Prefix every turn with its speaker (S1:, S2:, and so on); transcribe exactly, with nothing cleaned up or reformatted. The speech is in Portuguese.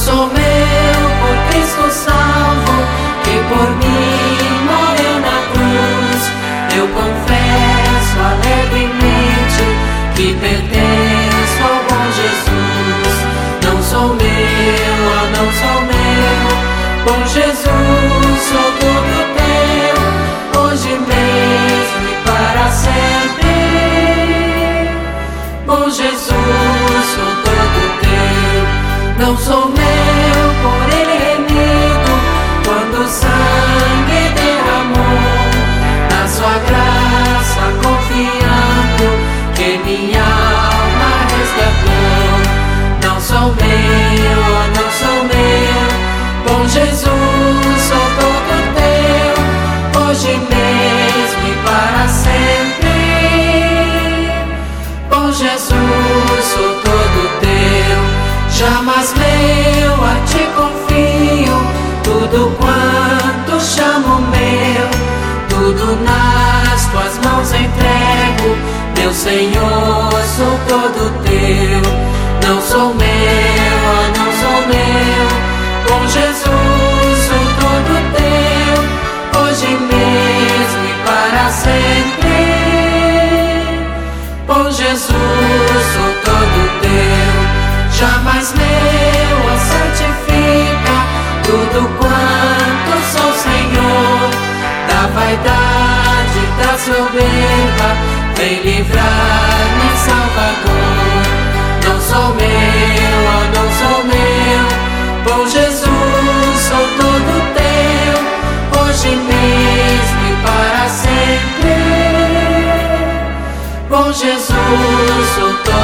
S1: sou meu, por Cristo salvo, que por mim morreu na cruz. Eu confesso alegremente que pertenço ao bom Jesus. Não sou meu, oh, não sou meu, bom Jesus, sou todo teu, hoje mesmo e para sempre. Bom Jesus, sou todo teu, não sou meu, por ele remido, quando o sangue derramou, na sua graça confiando, que minha alma resgatou. Não sou meu, oh, não sou meu, bom Jesus, sou todo teu, hoje mesmo e para sempre. Bom Jesus, sou todo teu, jamais meu, a ti confio, tudo quanto chamo meu, tudo nas tuas mãos entrego, meu Senhor, sou todo teu. Não sou meu, oh, não sou meu, bom Jesus, sou todo teu, hoje mesmo e para sempre. Bom Jesus, sou todo teu, jamais meu, ó, santifica tudo quanto sou Senhor, da vaidade, da soberba, vem livrar-me, Salvador. Não sou meu, oh, não sou meu, bom Jesus, sou todo teu, hoje mesmo e para sempre. Bom Jesus, sou todo